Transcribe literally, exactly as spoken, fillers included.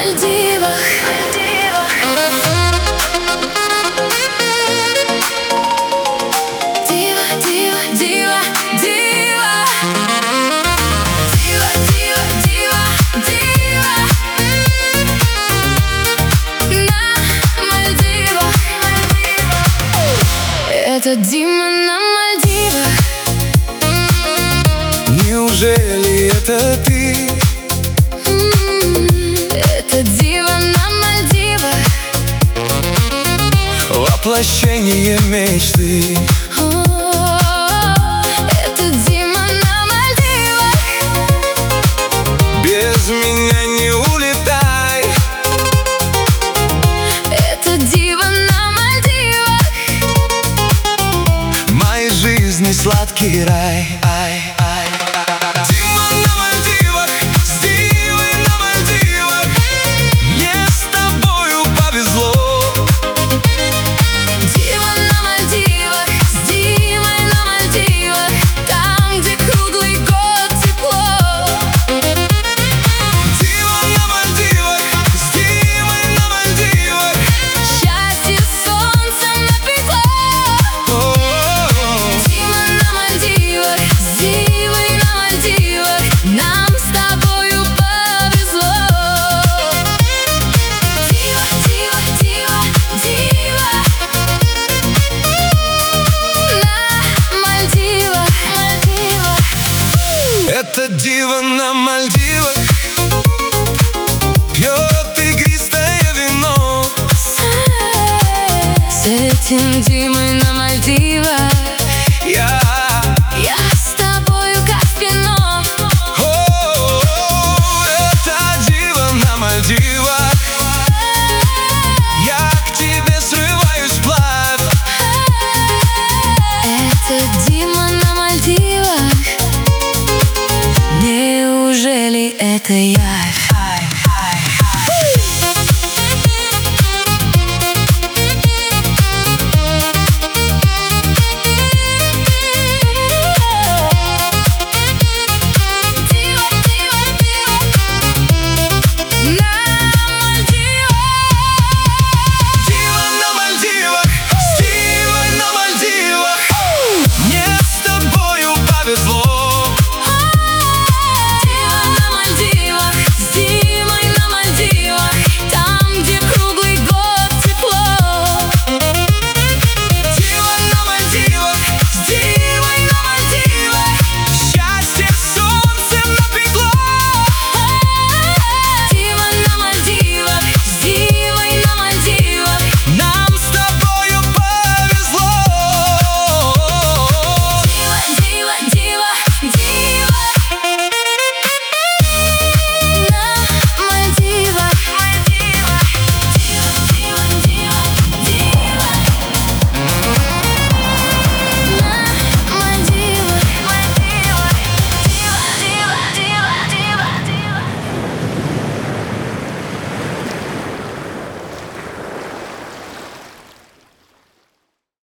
Мальдивах. Дива, дива, дива, дива. Дива, дива, дива, дива. На Мальдивах. Это Дима на Мальдивах. Неужели это ты? Это Дива на Мальдивах. Воплощение мечты. О, это Дима на Мальдивах. Без меня не улетай. Это Дива на Мальдивах. Моей жизни сладкий рай. Ай, ай. Дима на Мальдивах, с Дивой на Мальдивах. Мне с тобою повезло. Дива на Мальдивах, с Димой на Мальдивах. Там, где круглый год тепло. Дива на Мальдивах, с Дивой на Мальдивах. Счастье солнцем напекло. О-о-о. Дима на Мальдивах, с Дивой на Мальдивах. Нам с тобою повезло. Дива, дива, дива, дива. На Мальдивах, Мальдивах. Это Дива на Мальдивах. Пьет игристое вино. С этим